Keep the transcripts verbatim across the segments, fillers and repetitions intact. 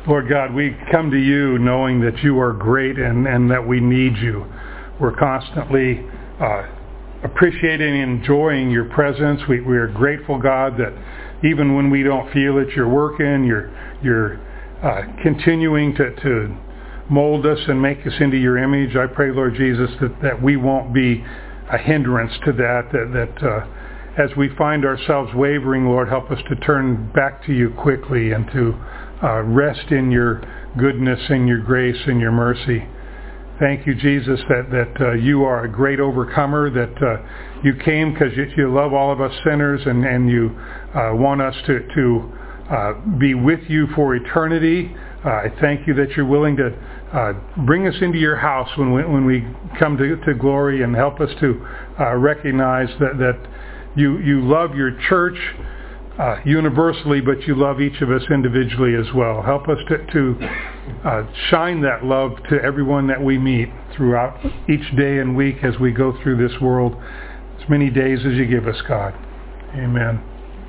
Lord God, we come to you knowing that you are great and, and that we need you. We're constantly uh, appreciating and enjoying your presence. We, we are grateful, God, that even when we don't feel it, you're working, you're, you're uh, continuing to, to mold us and make us into your image. I pray, Lord Jesus, that, that we won't be a hindrance to that, that, that uh, as we find ourselves wavering, Lord, help us to turn back to you quickly and to uh, rest in your goodness and your grace and your mercy. Thank you, Jesus, that, that uh, you are a great overcomer, that uh, you came because you, you love all of us sinners and, and you uh, want us to, to uh, be with you for eternity. Uh, I thank you that you're willing to uh, bring us into your house when we, when we come to, to glory, and help us to uh, recognize that, that you, you love your church uh, universally, but you love each of us individually as well. Help us to, to uh, shine that love to everyone that we meet throughout each day and week as we go through this world, as many days as you give us, God. Amen.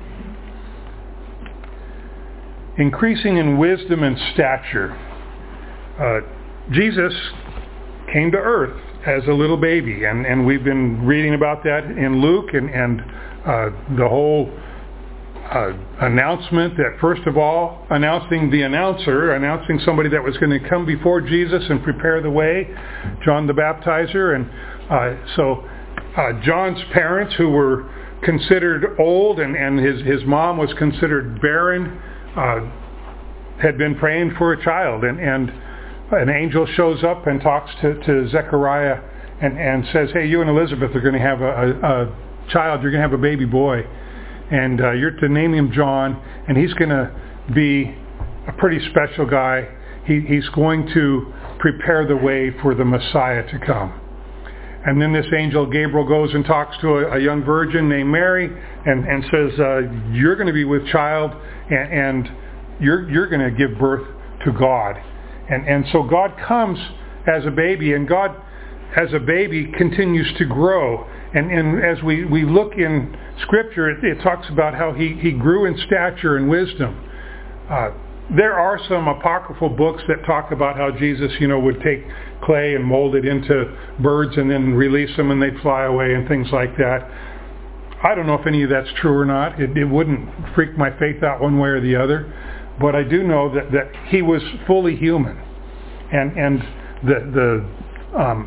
Increasing in wisdom and stature. Uh, Jesus came to earth as a little baby, and, and we've been reading about that in Luke, and, and uh, the whole uh, announcement that, first of all, announcing the announcer, announcing somebody that was going to come before Jesus and prepare the way, John the Baptizer. And uh, so uh, John's parents, who were considered old, and, and his, his mom was considered barren, uh, had been praying for a child, and, and an angel shows up and talks to, to Zechariah and, and says, hey, you and Elizabeth are going to have a, a, a child, you're going to have a baby boy, and uh, you're to name him John, and he's going to be a pretty special guy. He, he's going to prepare the way for the Messiah to come. And then this angel Gabriel goes and talks to a, a young virgin named Mary and, and says, uh, you're going to be with child, and, and you're, you're going to give birth to God. And, and so God comes as a baby, and God as a baby continues to grow. And, and as we, we look in Scripture, it, it talks about how he, he grew in stature and wisdom. Uh, there are some apocryphal books that talk about how Jesus, you know, would take clay and mold it into birds and then release them and they'd fly away and things like that. I don't know if any of that's true or not. It, it wouldn't freak my faith out one way or the other. But I do know that, that he was fully human. And and the the um,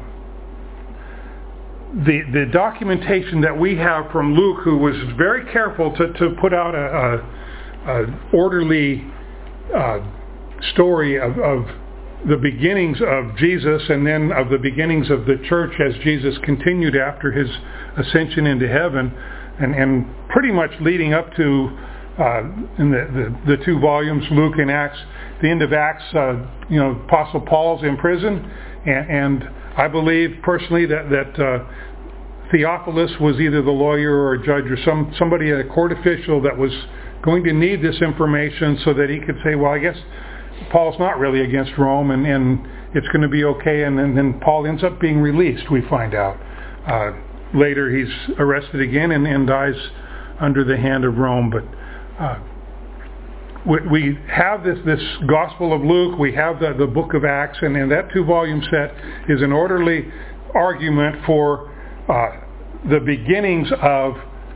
the the documentation that we have from Luke, who was very careful to, to put out a, a, a orderly uh, story of, of the beginnings of Jesus, and then of the beginnings of the church as Jesus continued after his ascension into heaven, and, and pretty much leading up to uh, in the, the, the two volumes, Luke and Acts. The end of Acts, uh, you know, Apostle Paul's in prison, and, and I believe personally that that uh, Theophilus was either the lawyer or a judge or some somebody, a court official, that was going to need this information so that he could say, well, I guess Paul's not really against Rome, and, and it's going to be okay. And then, then Paul ends up being released, we find out. Uh, later he's arrested again and, and dies under the hand of Rome. But uh, we, we have this, this Gospel of Luke, we have the, the book of Acts, and, and that two-volume set is an orderly argument for uh, the beginnings of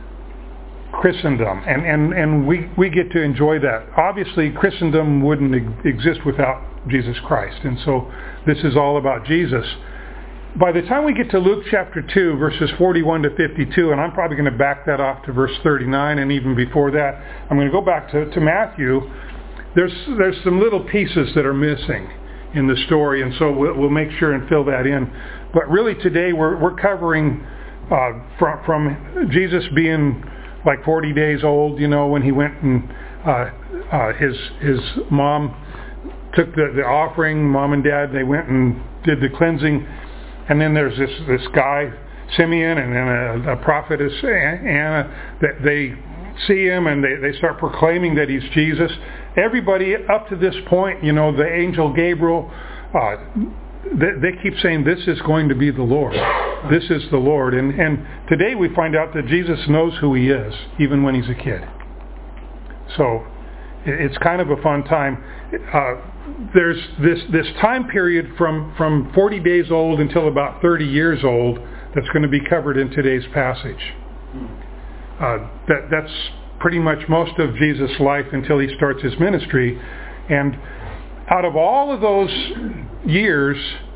Christendom, and, and, and we, we get to enjoy that. Obviously, Christendom wouldn't exist without Jesus Christ, and so this is all about Jesus. By the time we get to Luke chapter two, verses forty-one to fifty-two, and I'm probably going to back that off to verse thirty-nine, and even before that, I'm going to go back to, to Matthew. There's, there's some little pieces that are missing in the story, and so we'll, we'll make sure and fill that in. But really today we're, we're covering uh, from, from Jesus being like forty days old, you know, when he went and uh, uh, his his mom took the, the offering, mom and dad, they went and did the cleansing. And then there's this, this guy, Simeon, and then a, a prophetess, Anna, that they see him and they, they start proclaiming that he's Jesus. Everybody up to this point, you know, the angel Gabriel, uh, they, they keep saying, this is going to be the Lord. This is the Lord. And, and today we find out that Jesus knows who he is, even when he's a kid. So it's kind of a fun time. Uh, there's this, this time period from, from forty days old until about thirty years old that's going to be covered in today's passage. Uh, that, that's pretty much most of Jesus' life until he starts his ministry. And out of all of those years,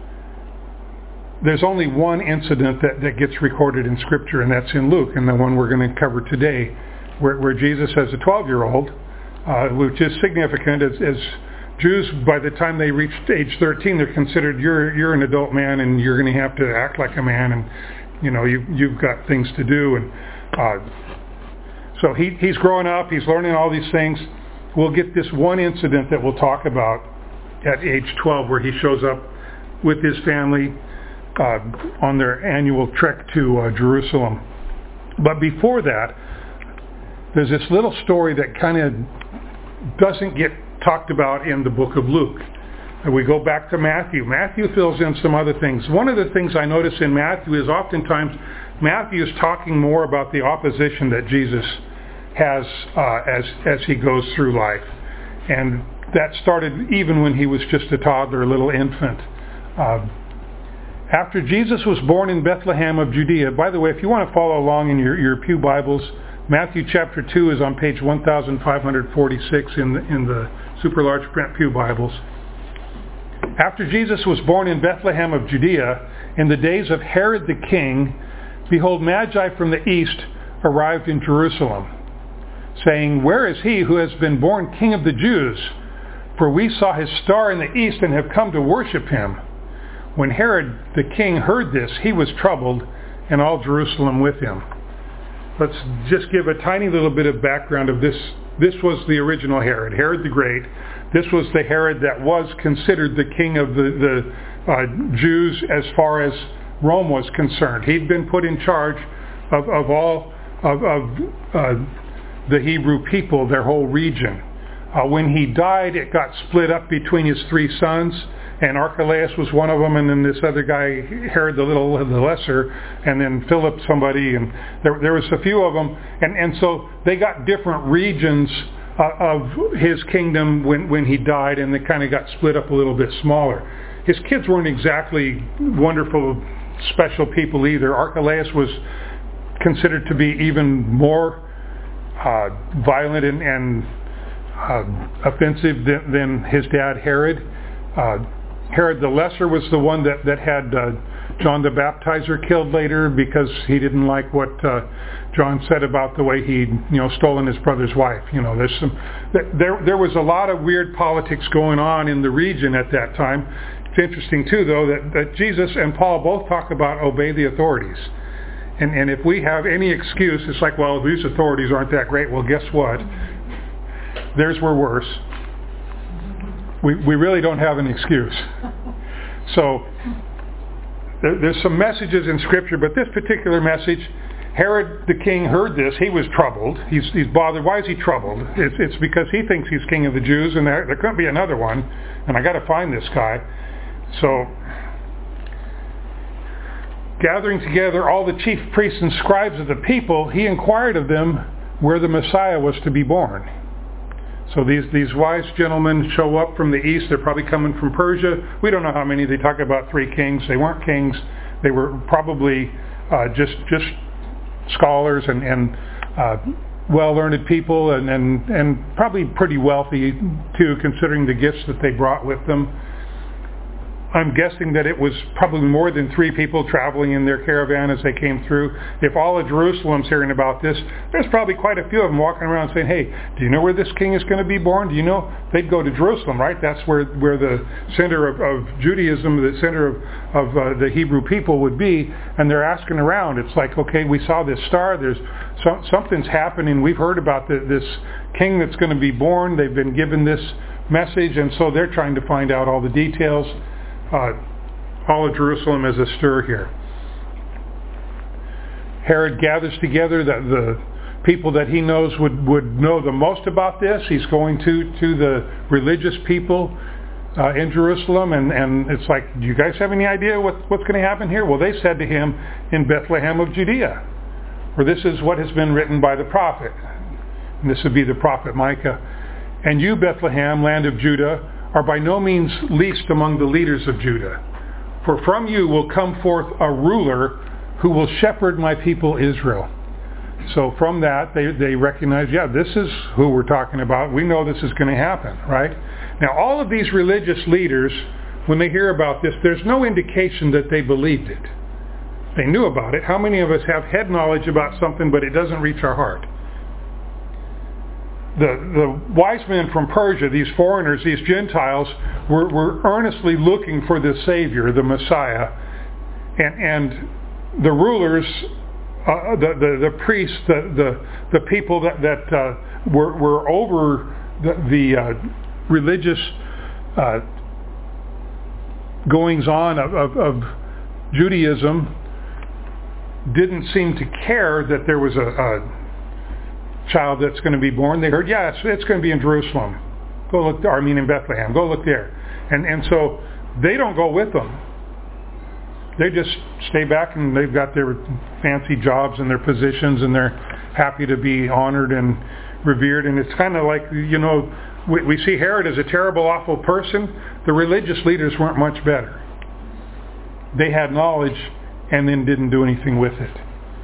there's only one incident that, that gets recorded in Scripture, and that's in Luke, and the one we're going to cover today, where, where Jesus, as a twelve-year-old, uh, which is significant, as, as Jews, by the time they reach age thirteen, they're considered, you're you're an adult man, and you're going to have to act like a man, and you know you you've got things to do, and uh, so he he's growing up, he's learning all these things. We'll get this one incident that we'll talk about at age twelve, where he shows up with his family uh, on their annual trek to uh, Jerusalem. But before that, there's this little story that kind of doesn't get talked about in the book of Luke. And we go back to Matthew. Matthew fills in some other things. One of the things I notice in Matthew is oftentimes Matthew is talking more about the opposition that Jesus has uh, as as he goes through life. And that started even when he was just a toddler, a little infant. Uh, after Jesus was born in Bethlehem of Judea, by the way, if you want to follow along in your, your Pew Bibles, Matthew chapter two is on page one thousand five hundred forty-six in the, in the super large print Pew Bibles. After Jesus was born in Bethlehem of Judea, in the days of Herod the king, behold, Magi from the east arrived in Jerusalem, saying, "Where is he who has been born King of the Jews? For we saw his star in the east and have come to worship him." When Herod the king heard this, he was troubled, and all Jerusalem with him. Let's just give a tiny little bit of background of this. This was the original Herod, Herod the Great. This was the Herod that was considered the king of the, the uh, Jews as far as Rome was concerned. He'd been put in charge of, of all of, of uh, the Hebrew people, their whole region. Uh, when he died, it got split up between his three sons, and Archelaus was one of them, and then this other guy, Herod the Little, the Lesser, and then Philip somebody, and there, there was a few of them, and, and so they got different regions uh, of his kingdom when, when he died, and they kind of got split up a little bit smaller. His kids weren't exactly wonderful, special people either. Archelaus was considered to be even more uh, violent and, and uh, offensive than, than his dad Herod. Uh, Herod the Lesser was the one that, that had uh, John the Baptizer killed later because he didn't like what uh, John said about the way he'd you know stolen his brother's wife. You know, there's some there there was a lot of weird politics going on in the region at that time. It's interesting too, though, that, that Jesus and Paul both talk about obey the authorities. And and if we have any excuse, it's like, well, these authorities aren't that great. Well, guess what? Theirs were worse. We we really don't have an excuse. So there, there's some messages in Scripture, but this particular message, Herod the king heard this. He was troubled. He's he's bothered. Why is he troubled? It's, it's because he thinks he's king of the Jews, and there, there couldn't be another one. And I got to find this guy. So gathering together all the chief priests and scribes of the people, he inquired of them where the Messiah was to be born. So these, these wise gentlemen show up from the east. They're probably coming from Persia. We don't know how many. They talk about three kings. They weren't kings. They were probably uh, just just scholars and, and uh, well-learned people, and, and, and probably pretty wealthy too, considering the gifts that they brought with them. I'm guessing that it was probably more than three people traveling in their caravan as they came through. If all of Jerusalem's hearing about this, there's probably quite a few of them walking around saying, "Hey, do you know where this king is going to be born? Do you know?" They'd go to Jerusalem, right? That's where, where the center of, of Judaism, the center of, of uh, the Hebrew people would be, and they're asking around. It's like, okay, we saw this star. There's some, something's happening. We've heard about the, this king that's going to be born. They've been given this message, and so they're trying to find out all the details. Uh, all of Jerusalem is astir here. Herod gathers together the, the people that he knows would, would know the most about this. He's going to, to the religious people uh, in Jerusalem, and, and it's like, do you guys have any idea what, what's going to happen here? Well, they said to him, in Bethlehem of Judea, for this is what has been written by the prophet. And this would be the prophet Micah. And you, Bethlehem, land of Judah, are by no means least among the leaders of Judah. For from you will come forth a ruler who will shepherd my people Israel. So from that, they, they recognize, yeah, this is who we're talking about. We know this is going to happen, right? Now, all of these religious leaders, when they hear about this, there's no indication that they believed it. They knew about it. How many of us have head knowledge about something, but it doesn't reach our heart? The, the wise men from Persia, these foreigners, these Gentiles, were, were earnestly looking for the Savior, the Messiah. And, and the rulers, uh, the, the, the priests, the, the, the people that, that uh, were, were over the, the uh, religious uh, goings-on of, of, of Judaism didn't seem to care that there was a, a child that's going to be born. They heard, yeah, it's, it's going to be in Jerusalem. Go look there. I mean in Bethlehem. Go look there. And and so they don't go with them. They just stay back, and they've got their fancy jobs and their positions, and they're happy to be honored and revered. And it's kind of like, you know, we, we see Herod as a terrible, awful person. The religious leaders weren't much better. They had knowledge and then didn't do anything with it.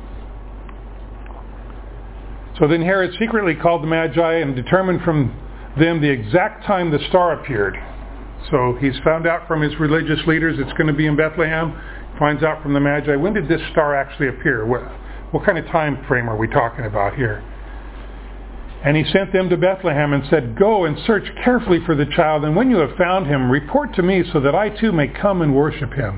So then Herod secretly called the Magi and determined from them the exact time the star appeared. So he's found out from his religious leaders it's going to be in Bethlehem. Finds out from the Magi, when did this star actually appear? What, what kind of time frame are we talking about here? And he sent them to Bethlehem and said, go and search carefully for the child, and when you have found him, report to me so that I too may come and worship him.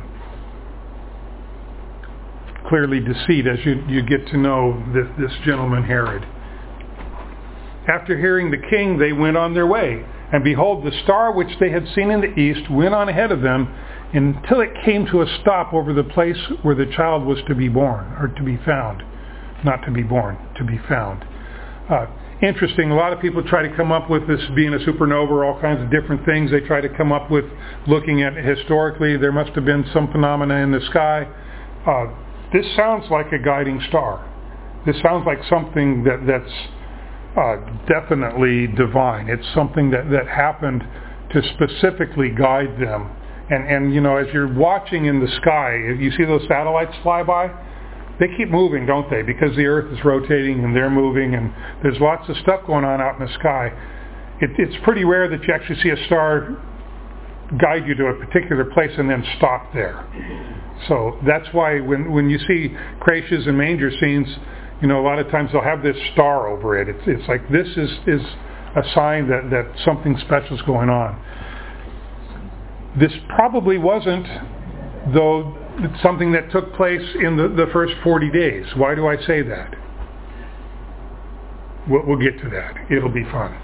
Clearly deceit as you, you get to know this, this gentleman Herod. After hearing the king, they went on their way. And behold, the star which they had seen in the east went on ahead of them until it came to a stop over the place where the child was to be born, or to be found. Not to be born, to be found. Uh, interesting, a lot of people try to come up with this being a supernova, or all kinds of different things. They try to come up with, looking at historically, there must have been some phenomena in the sky. Uh, this sounds like a guiding star. This sounds like something that, that's Uh, definitely divine. It's something that, that happened to specifically guide them. And, and, you know, as you're watching in the sky, you see those satellites fly by? They keep moving, don't they? Because the Earth is rotating and they're moving, and there's lots of stuff going on out in the sky. It, it's pretty rare that you actually see a star guide you to a particular place and then stop there. So that's why when, when you see creches and manger scenes, you know, a lot of times they'll have this star over it. It's, it's like this is, is a sign that, that something special is going on. This probably wasn't, though, something that took place in the, the first forty days. Why do I say that? We'll, we'll get to that. It'll be fun.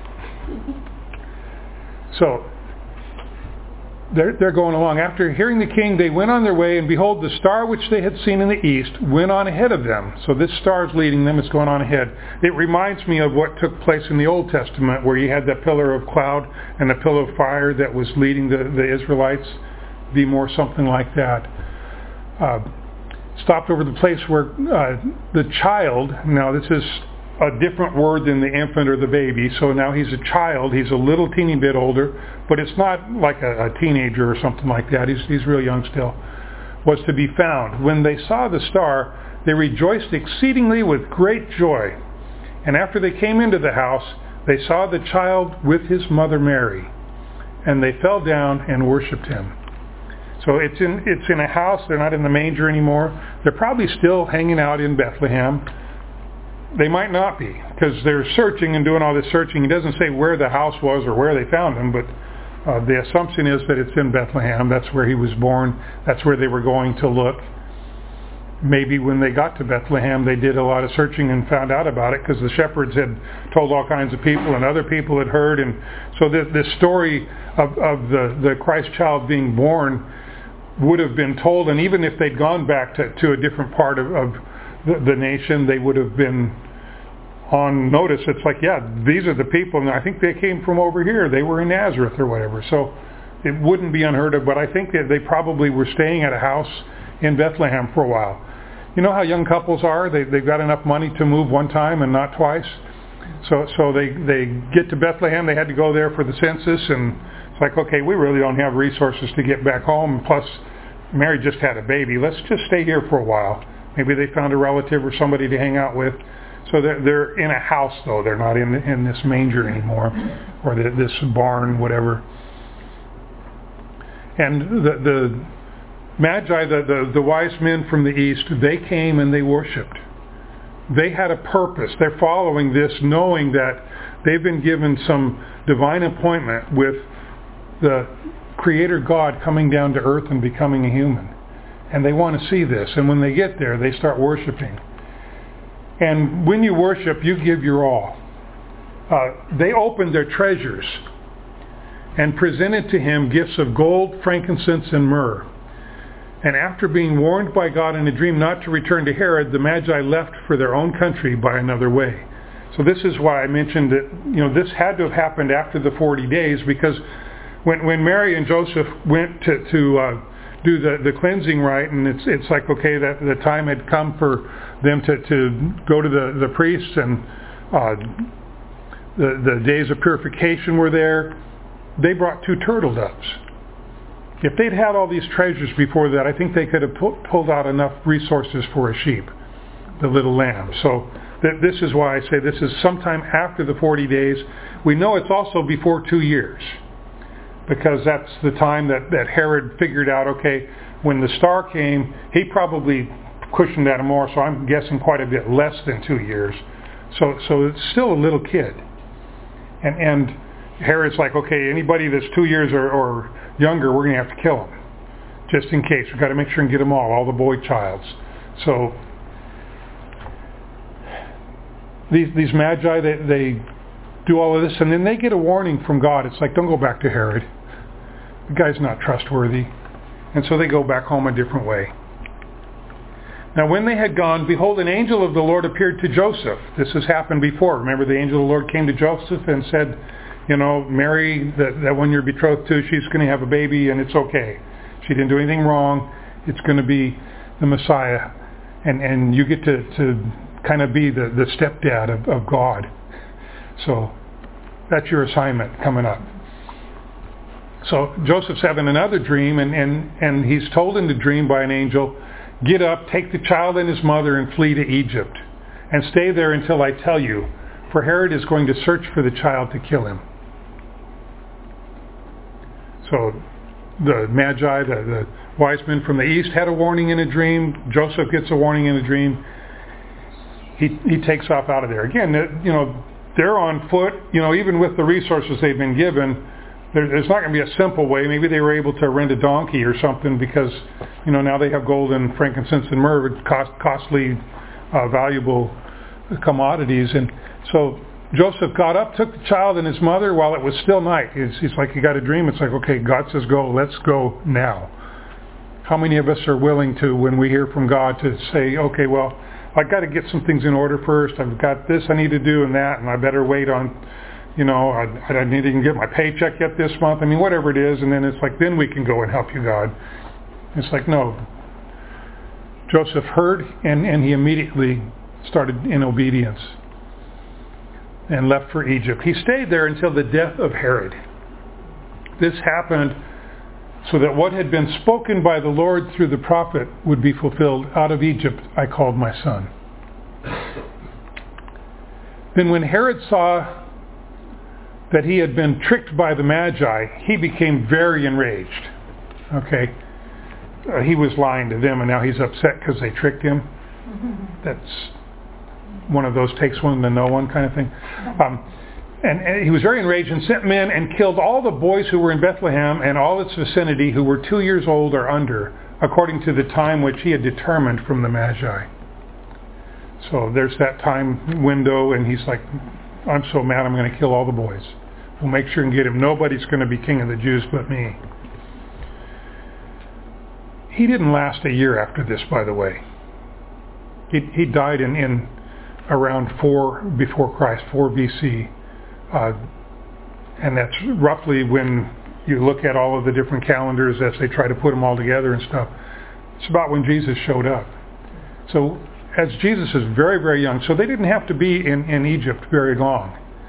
So, They're, they're going along. After hearing the king, they went on their way, and behold, the star which they had seen in the east went on ahead of them. So this star is leading them. It's going on ahead. It reminds me of what took place in the Old Testament, where you had that pillar of cloud and the pillar of fire that was leading the, the Israelites. Be more something like that. Uh, stopped over the place where uh, the child, now this is a different word than the infant or the baby, so now he's a child. He's a little teeny bit older, but it's not like a, a teenager or something like that. He's, he's real young still. Was to be found. When they saw the star, they rejoiced exceedingly with great joy. And after they came into the house, they saw the child with his mother Mary, and they fell down and worshipped him. So it's in it's in a house. They're not in the manger anymore. They're probably still hanging out in Bethlehem. They might not be, because they're searching and doing all this searching. It doesn't say where the house was or where they found him, but uh, the assumption is that it's in Bethlehem. That's where he was born. That's where they were going to look. Maybe when they got to Bethlehem, they did a lot of searching and found out about it, because the shepherds had told all kinds of people, and other people had heard. And so this, this story of, of the, the Christ child being born would have been told, and even if they'd gone back to, to a different part of, of the, the nation, they would have been on notice. It's like, yeah, these are the people, and I think they came from over here. They were in Nazareth or whatever. So it wouldn't be unheard of, but I think that they probably were staying at a house in Bethlehem for a while. You know how young couples are? They, they've got enough money to move one time and not twice. So so they, they get to Bethlehem. They had to go there for the census, and It's like, okay, we really don't have resources to get back home. Plus, Mary just had a baby. Let's just stay here for a while. Maybe they found a relative or somebody to hang out with. So they're, they're in a house, though. They're not in in this manger anymore, or the, this barn, whatever. And the, the Magi, the, the, the wise men from the east, they came and they worshipped. They had a purpose. They're following this, knowing that they've been given some divine appointment with the Creator God coming down to earth and becoming a human. And they want to see this. And when they get there, they start worshiping. And when you worship, you give your all. Uh, they opened their treasures and presented to him gifts of gold, frankincense, and myrrh. And after being warned by God in a dream not to return to Herod, the Magi left for their own country by another way. So this is why I mentioned that, you know, this had to have happened after the forty days, because when when Mary and Joseph went to, to uh, do the, the cleansing rite, and it's it's like, okay, that the time had come for them to, to go to the, the priests, and uh, the, the days of purification were there, they brought two turtle doves. If they'd had all these treasures before that, I think they could have pu- pulled out enough resources for a sheep, the little lamb. So th- this is why I say this is sometime after the forty days. We know it's also before two years, because that's the time that, that Herod figured out, okay, when the star came, he probably cushioned that more, so I'm guessing quite a bit less than two years. So so it's still a little kid. And and Herod's like, okay, anybody that's two years or, or younger, we're going to have to kill him, just in case. We've got to make sure and get them all, all the boy childs. So these these Magi, they, they do all of this, and then they get a warning from God. It's like, don't go back to Herod. The guy's not trustworthy. And so they go back home a different way. Now when they had gone, behold, an angel of the Lord appeared to Joseph. This has happened before. Remember, the angel of the Lord came to Joseph and said, you know, Mary, that, that one you're betrothed to, she's going to have a baby, and it's okay. She didn't do anything wrong. It's going to be the Messiah. And and you get to, to kind of be the, the stepdad of, of God. So that's your assignment coming up. So Joseph's having another dream, and, and, and he's told in the dream by an angel, get up, take the child and his mother, and flee to Egypt, and stay there until I tell you, for Herod is going to search for the child to kill him. So the Magi, the, the wise men from the east, had a warning in a dream. Joseph gets a warning in a dream. He he takes off out of there. Again, you know, they're on foot. You know, even with the resources they've been given, there, there's not going to be a simple way. Maybe they were able to rent a donkey or something, because, you know, now they have gold and frankincense and myrrh, cost, costly, uh, valuable commodities. And so Joseph got up, took the child and his mother while it was still night. It's, it's like he got a dream. It's like, okay, God says go, let's go now. How many of us are willing to, when we hear from God, to say, okay, well, I've got to get some things in order first. I've got this I need to do and that, and I better wait on, you know, I, I didn't even get my paycheck yet this month. I mean, whatever it is. And then it's like, then we can go and help you, God. It's like, no. Joseph heard, and, and he immediately started in obedience and left for Egypt. He stayed there until the death of Herod. This happened so that what had been spoken by the Lord through the prophet would be fulfilled. Out of Egypt I called my son. Then when Herod saw that he had been tricked by the Magi, he became very enraged. Okay, uh, he was lying to them, and now he's upset because they tricked him. That's one of those takes one to know one kind of thing. Um, and, and he was very enraged and sent men and killed all the boys who were in Bethlehem and all its vicinity who were two years old or under, according to the time which he had determined from the Magi. So there's that time window, and he's like, I'm so mad I'm going to kill all the boys. We'll make sure and get him. Nobody's going to be king of the Jews but me. He didn't last a year after this, by the way. He, he died in, in around four before Christ, four B C. Uh, and that's roughly when you look at all of the different calendars as they try to put them all together and stuff. It's about when Jesus showed up. So as Jesus is very, very young, so they didn't have to be in, in Egypt very long.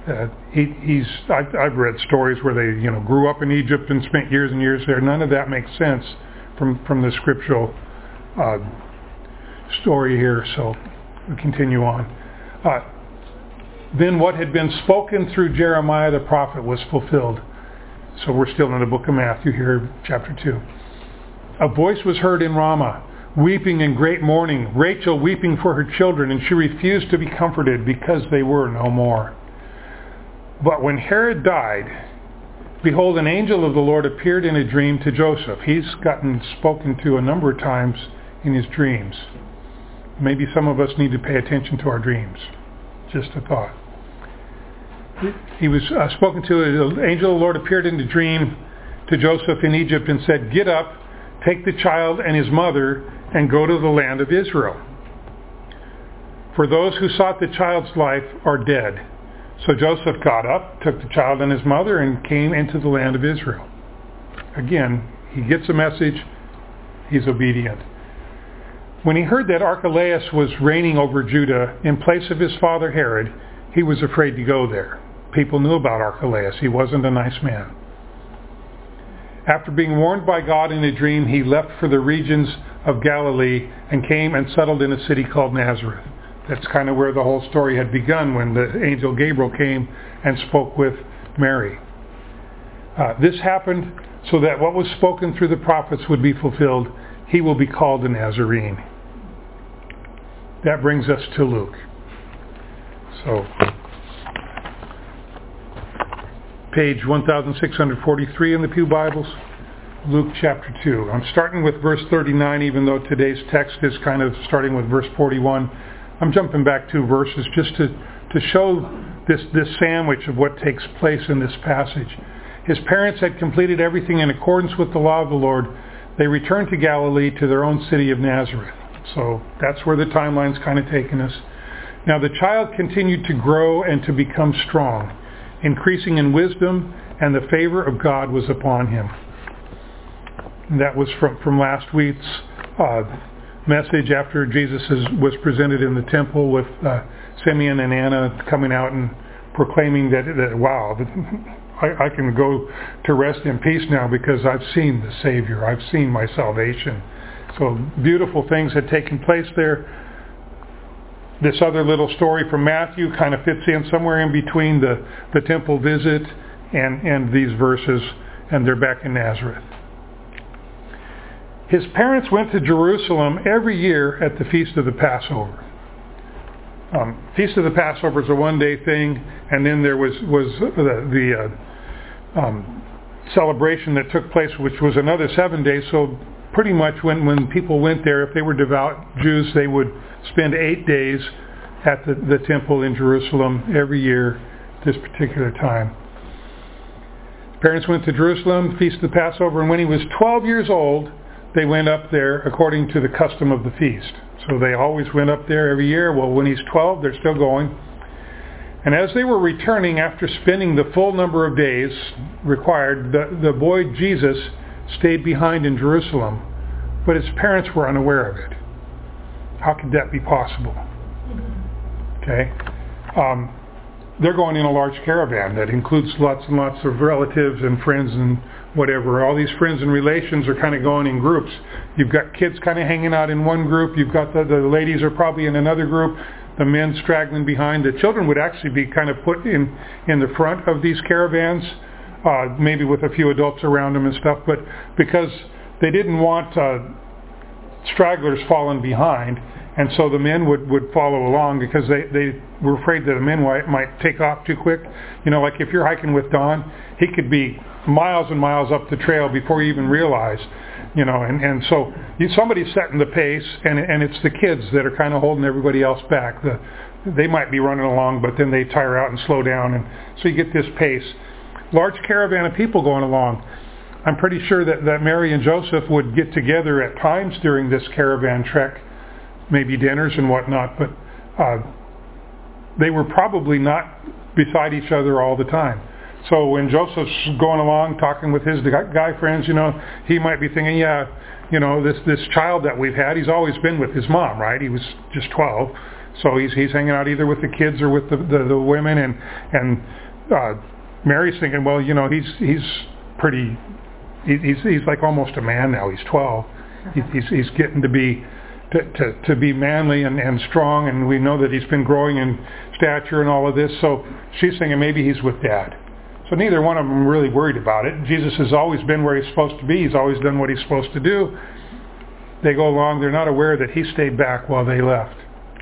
Uh, he, he's I've, I've read stories where they you know grew up in Egypt and spent years and years there. None of that makes sense from from the scriptural uh, story here. So we continue on. Uh, then what had been spoken through Jeremiah the prophet was fulfilled. So we're still in the book of Matthew here, chapter two. A voice was heard in Ramah, weeping in great mourning, Rachel weeping for her children, and she refused to be comforted because they were no more. But when Herod died, behold, an angel of the Lord appeared in a dream to Joseph. He's gotten spoken to a number of times in his dreams. Maybe some of us need to pay attention to our dreams. Just a thought. He was uh, spoken to, the angel of the Lord appeared in a dream to Joseph in Egypt and said, "Get up, take the child and his mother, and go to the land of Israel. For those who sought the child's life are dead." So Joseph got up, took the child and his mother, and came into the land of Israel. Again, he gets a message, he's obedient. When he heard that Archelaus was reigning over Judah in place of his father Herod, he was afraid to go there. People knew about Archelaus. He wasn't a nice man. After being warned by God in a dream, he left for the regions of Galilee and came and settled in a city called Nazareth. That's kind of where the whole story had begun when the angel Gabriel came and spoke with Mary. Uh, this happened so that what was spoken through the prophets would be fulfilled. He will be called a Nazarene. That brings us to Luke. So, page one thousand six hundred forty-three in the Pew Bibles, Luke chapter two. I'm starting with verse thirty-nine, even though today's text is kind of starting with verse forty-one. I'm jumping back two verses just to, to show this, this sandwich of what takes place in this passage. His parents had completed everything in accordance with the law of the Lord. They returned to Galilee, to their own city of Nazareth. So that's where the timeline's kind of taken us. Now the child continued to grow and to become strong, increasing in wisdom, and the favor of God was upon him. And that was from, from last week's uh, message after Jesus is, was presented in the temple with uh, Simeon and Anna coming out and proclaiming that, that wow, I, I can go to rest in peace now because I've seen the Savior. I've seen my salvation. So beautiful things had taken place there. This other little story from Matthew kind of fits in somewhere in between the, the temple visit and, and these verses, and they're back in Nazareth. His parents went to Jerusalem every year at the Feast of the Passover. Um, Feast of the Passover is a one-day thing, and then there was, was the, the uh, um, celebration that took place, which was another seven days. So pretty much when, when people went there, if they were devout Jews, they would spend eight days at the, the temple in Jerusalem every year, this particular time. Parents went to Jerusalem, Feast of the Passover, and when he was twelve years old, they went up there according to the custom of the feast. So they always went up there every year. Well, when he's twelve, they're still going. And as they were returning after spending the full number of days required, the, the boy Jesus stayed behind in Jerusalem, but his parents were unaware of it. How could that be possible? Okay. Um, they're going in a large caravan that includes lots and lots of relatives and friends and whatever. All these friends and relations are kind of going in groups. You've got kids kind of hanging out in one group. You've got the, the ladies are probably in another group. The men straggling behind. The children would actually be kind of put in, in the front of these caravans, uh, maybe with a few adults around them and stuff. But because they didn't want uh, stragglers falling behind, and so the men would, would follow along because they, they were afraid that the men might, might take off too quick. You know, like if you're hiking with Don, he could be miles and miles up the trail before you even realize, you know, and, and so you, somebody's setting the pace, and, and it's the kids that are kind of holding everybody else back. The, they might be running along, but then they tire out and slow down, and so you get this pace. Large caravan of people going along. I'm pretty sure that, that Mary and Joseph would get together at times during this caravan trek, maybe dinners and whatnot, but uh, they were probably not beside each other all the time. So when Joseph's going along talking with his guy friends, you know, he might be thinking, yeah, you know, this this child that we've had, he's always been with his mom, right? He was just twelve. So he's he's hanging out either with the kids or with the the, the women, and and uh, Mary's thinking, well, you know, he's he's pretty, he, he's he's like almost a man now. He's twelve. He, he's he's getting to be to to, to be manly and, and strong, and we know that he's been growing in stature and all of this. So she's thinking maybe he's with Dad. So neither one of them are really worried about it. Jesus has always been where he's supposed to be. He's always done what he's supposed to do. They go along. They're not aware that he stayed back while they left.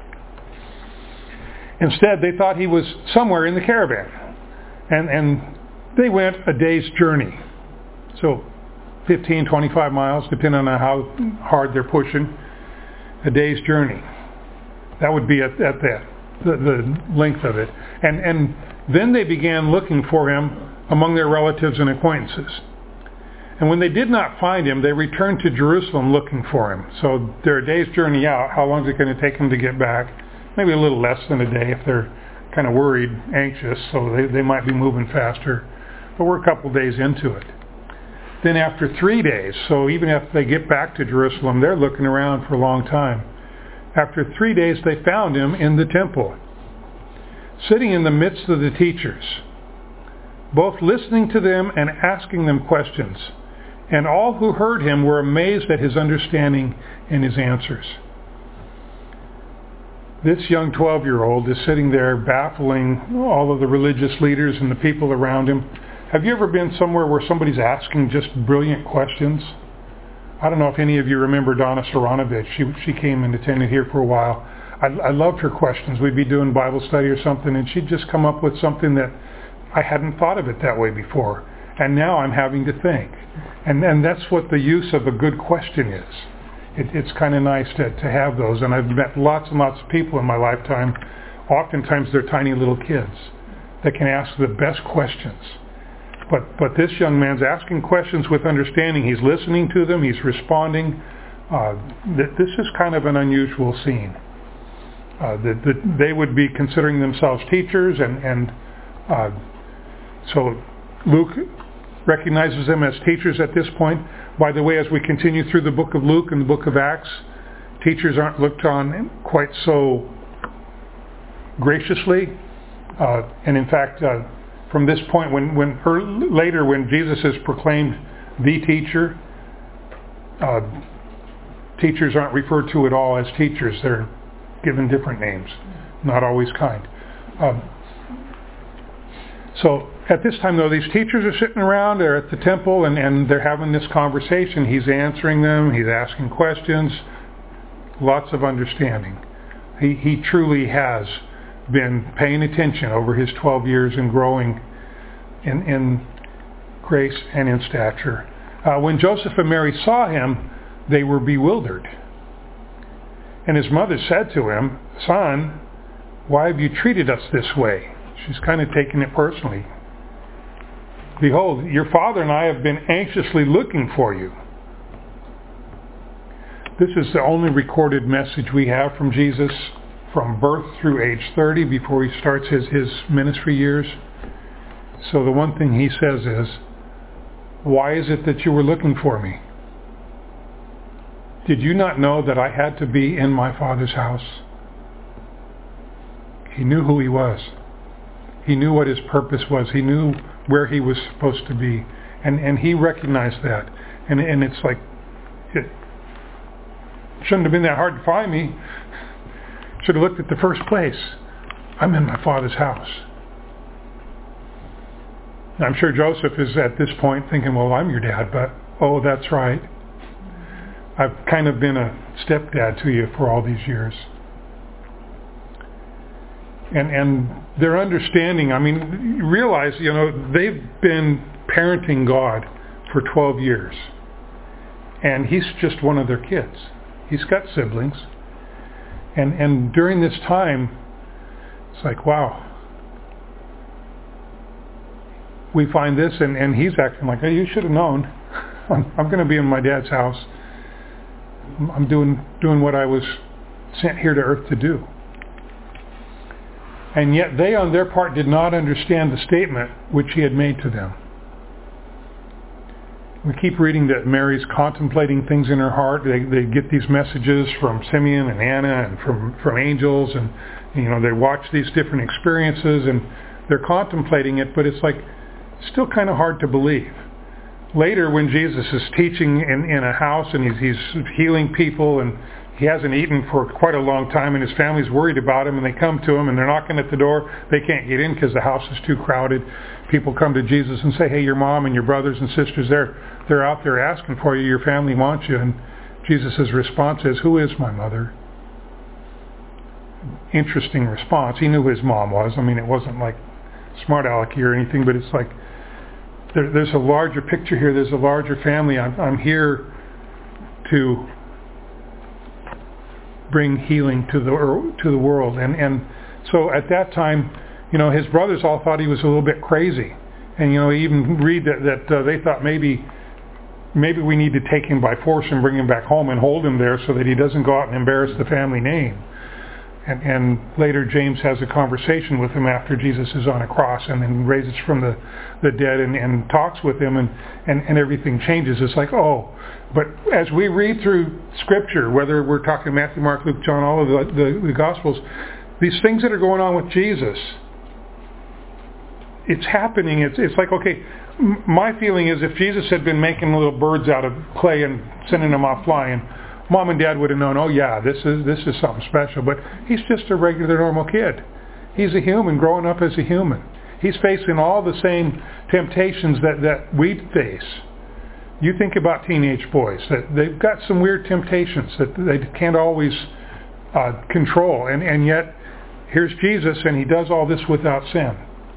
Instead, they thought he was somewhere in the caravan. And, and they went a day's journey. So fifteen, twenty-five miles, depending on how hard they're pushing. A day's journey. That would be at, at the, the, the length of it. And, and then they began looking for him among their relatives and acquaintances. And when they did not find him, they returned to Jerusalem looking for him. So they're a day's journey out. How long is it going to take them to get back? Maybe a little less than a day if they're kind of worried, anxious, so they, they might be moving faster. But we're a couple days into it. Then after three days, so even if they get back to Jerusalem, they're looking around for a long time. After three days, they found him in the temple, sitting in the midst of the teachers, both listening to them and asking them questions. And all who heard him were amazed at his understanding and his answers. This young twelve-year-old is sitting there baffling all of the religious leaders and the people around him. Have you ever been somewhere where somebody's asking just brilliant questions? I don't know if any of you remember Donna Saranovich. She she came and attended here for a while. I, I loved her questions. We'd be doing Bible study or something, and she'd just come up with something that I hadn't thought of it that way before. And now I'm having to think. And and that's what the use of a good question is. It, it's kind of nice to, to have those. And I've met lots and lots of people in my lifetime. Oftentimes they're tiny little kids that can ask the best questions. But but this young man's asking questions with understanding. He's listening to them. He's responding. Uh, th- this is kind of an unusual scene. Uh, that, that they would be considering themselves teachers, and, and uh, so Luke recognizes them as teachers at this point. By the way, as we continue through the book of Luke and the book of Acts, teachers aren't looked on quite so graciously. Uh, and in fact, uh, from this point, when, when or later when Jesus is proclaimed the teacher, uh, teachers aren't referred to at all as teachers. They're given different names, not always kind. Um, so at this time, though, these teachers are sitting around, they're at the temple, and, and they're having this conversation. He's answering them, he's asking questions, lots of understanding. He, he truly has been paying attention over his twelve years and growing in, in grace and in stature. Uh, when Joseph and Mary saw him, they were bewildered. And his mother said to him, "Son, why have you treated us this way?" She's kind of taking it personally. "Behold, your father and I have been anxiously looking for you." This is the only recorded message we have from Jesus from birth through age thirty before he starts his, his ministry years. So the one thing he says is, "Why is it that you were looking for me? Did you not know that I had to be in my Father's house?" He knew who he was. He knew what his purpose was. He knew where he was supposed to be. And and he recognized that. And and it's like, it shouldn't have been that hard to find me. Should have looked at the first place. I'm in my Father's house. I'm sure Joseph is at this point thinking, well, I'm your dad, but, oh, that's right. I've kind of been a stepdad to you for all these years. And and their understanding, I mean, you realize, you know, they've been parenting God for twelve years. And he's just one of their kids. He's got siblings. And and during this time, it's like, wow. We find this, and, and he's acting like, hey, you should have known. I'm, I'm going to be in my dad's house. I'm doing doing what I was sent here to earth to do. And yet they, on their part, did not understand the statement which he had made to them. we keep reading that Mary's contemplating things in her heart. They, they get these messages from Simeon and Anna and from, from angels, and you know they watch these different experiences and they're contemplating it, but it's like still kind of hard to believe. Later, when Jesus is teaching in, in a house and he's, he's healing people and he hasn't eaten for quite a long time and his family's worried about him and they come to him and they're knocking at the door, they can't get in because the house is too crowded. People come to Jesus and say, hey, your mom and your brothers and sisters, they're, they're out there asking for you, your family wants you. And Jesus' response is, who is my mother? Interesting response. He knew who his mom was. I mean, it wasn't like smart alecky or anything, but it's like, There, there's a larger picture here. There's a larger family. I'm, I'm here to bring healing to the to the world. And and so at that time, you know, his brothers all thought he was a little bit crazy. And you know, you even read that that uh, they thought maybe maybe we need to take him by force and bring him back home and hold him there so that he doesn't go out and embarrass the family name. And, and later James has a conversation with him after Jesus is on a cross and then raises from the, the dead and, and talks with him and, and, and everything changes. It's like, oh, but as we read through Scripture, whether we're talking Matthew, Mark, Luke, John, all of the, the, the Gospels, these things that are going on with Jesus, it's happening. It's, it's like, okay, m- my feeling is if Jesus had been making little birds out of clay and sending them off flying, Mom and Dad would have known, oh yeah, this is this is something special. But he's just a regular, normal kid. He's a human growing up as a human. He's facing all the same temptations that, that we face. You think about teenage boys, that they've got some weird temptations that they can't always uh, control. And, and yet, here's Jesus, and he does all this without sin.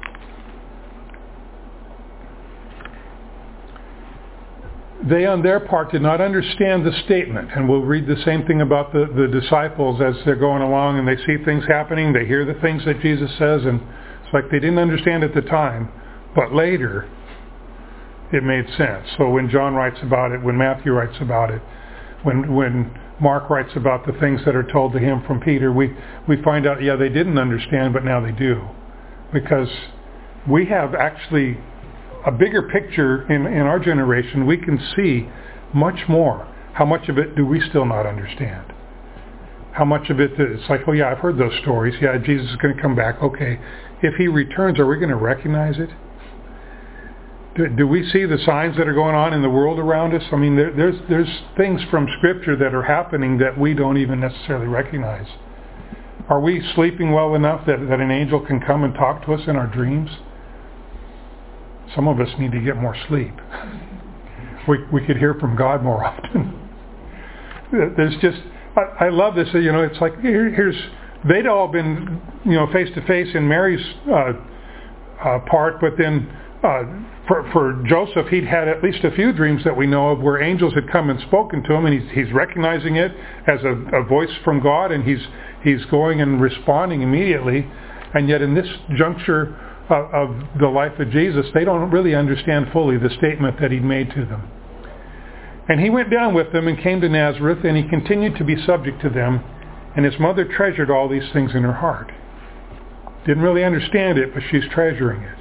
They, on their part, did not understand the statement. And we'll read the same thing about the, the disciples as they're going along and they see things happening. They hear the things that Jesus says, and it's like they didn't understand at the time. But later, it made sense. So when John writes about it, when Matthew writes about it, when when Mark writes about the things that are told to him from Peter, we, we find out, yeah, they didn't understand, but now they do. Because we have actually a bigger picture in, in our generation. We can see much more. How much of it do we still not understand? How much of it, it's like, oh yeah, I've heard those stories. Yeah, Jesus is going to come back. Okay, if he returns, are we going to recognize it? Do, do we see the signs that are going on in the world around us? I mean, there, there's there's things from Scripture that are happening that we don't even necessarily recognize. Are we sleeping well enough that, that an angel can come and talk to us in our dreams? Some of us need to get more sleep. We we could hear from God more often. There's just, I, I love this. You know, it's like here, here's they'd all been, you know, face to face in Mary's uh, uh, part, but then uh, for for Joseph, he'd had at least a few dreams that we know of where angels had come and spoken to him, and he's he's recognizing it as a, a voice from God, and he's he's going and responding immediately. And yet, in this juncture of the life of Jesus, they don't really understand fully the statement that he made to them. And he went down with them and came to Nazareth, and he continued to be subject to them, and his mother treasured all these things in her heart. Didn't really understand it, but she's treasuring it.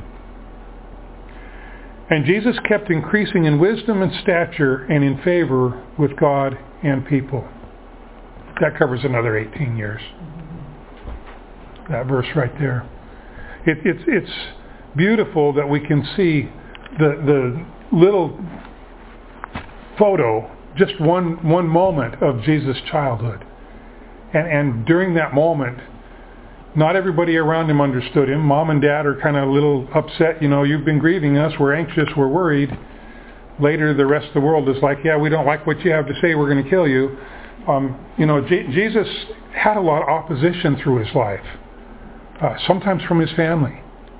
And Jesus kept increasing in wisdom and stature and in favor with God and people. That covers another eighteen years. That verse right there. It, it's it's beautiful that we can see the the little photo, just one one moment of Jesus' childhood, and and during that moment, not everybody around him understood him. Mom and Dad are kind of a little upset. You know, you've been grieving us. We're anxious. We're worried. Later, the rest of the world is like, yeah, we don't like what you have to say. We're going to kill you. Um, you know, J- Jesus had a lot of opposition through his life. Uh, sometimes from his family.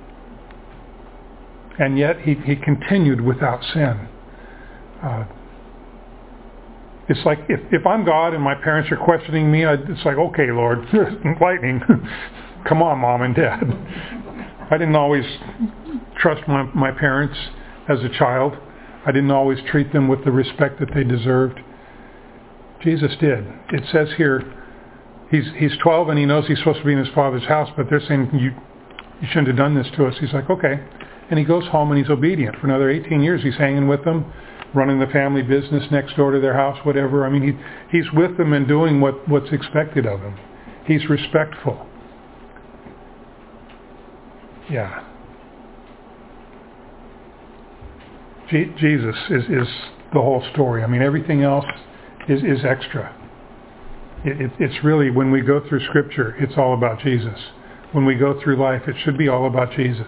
And yet he, he continued without sin. Uh, it's like if, if I'm God and my parents are questioning me, I, it's like, okay, Lord, lightning. Come on, Mom and Dad. I didn't always trust my, my parents as a child. I didn't always treat them with the respect that they deserved. Jesus did. It says here, He's he's twelve and he knows he's supposed to be in his father's house, but they're saying, you you shouldn't have done this to us. He's like, okay. And he goes home and he's obedient. For another eighteen years he's hanging with them, running the family business next door to their house, whatever. I mean, he, he's with them and doing what, what's expected of him. He's respectful. Yeah. Je- Jesus is, is the whole story. I mean, everything else is, is extra. It, it, it's really, when we go through Scripture, it's all about Jesus. When we go through life, it should be all about Jesus.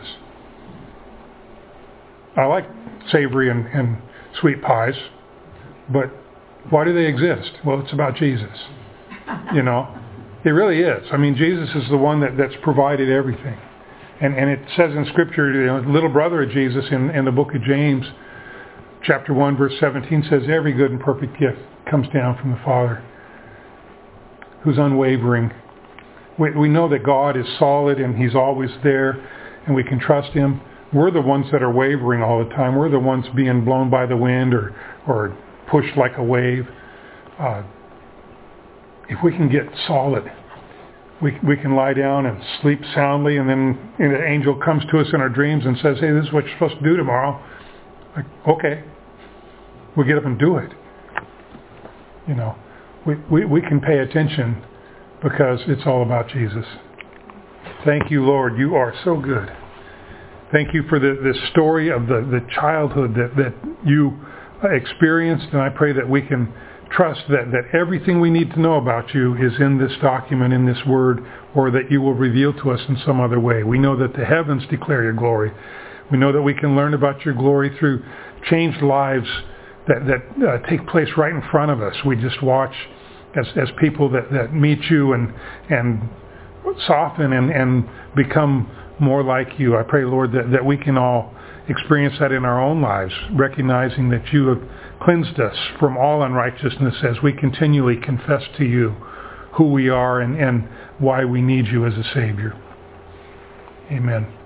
I like savory and, and sweet pies, but why do they exist? Well, it's about Jesus. You know, it really is. I mean, Jesus is the one that, that's provided everything. And and it says in Scripture, you know, little brother of Jesus in, in the book of James, chapter one, verse seventeen says, every good and perfect gift comes down from the Father, who's unwavering. We, we know that God is solid and He's always there, and we can trust Him. We're the ones that are wavering all the time. We're the ones being blown by the wind or, or pushed like a wave. Uh, if we can get solid, we we can lie down and sleep soundly, and then an angel comes to us in our dreams and says, hey, this is what you're supposed to do tomorrow. Like, okay. We get up and do it. You know, we, we, we can pay attention because it's all about Jesus. Thank you, Lord. You are so good. Thank you for the, the story of the, the childhood that, that you experienced, and I pray that we can trust that, that everything we need to know about you is in this document, in this word, or that you will reveal to us in some other way. We know that the heavens declare your glory. We know that we can learn about your glory through changed lives that, that uh, take place right in front of us. We just watch as, as people that, that meet you and, and soften and, and become more like you. I pray, Lord, that, that we can all experience that in our own lives, recognizing that you have cleansed us from all unrighteousness as we continually confess to you who we are and, and why we need you as a Savior. Amen.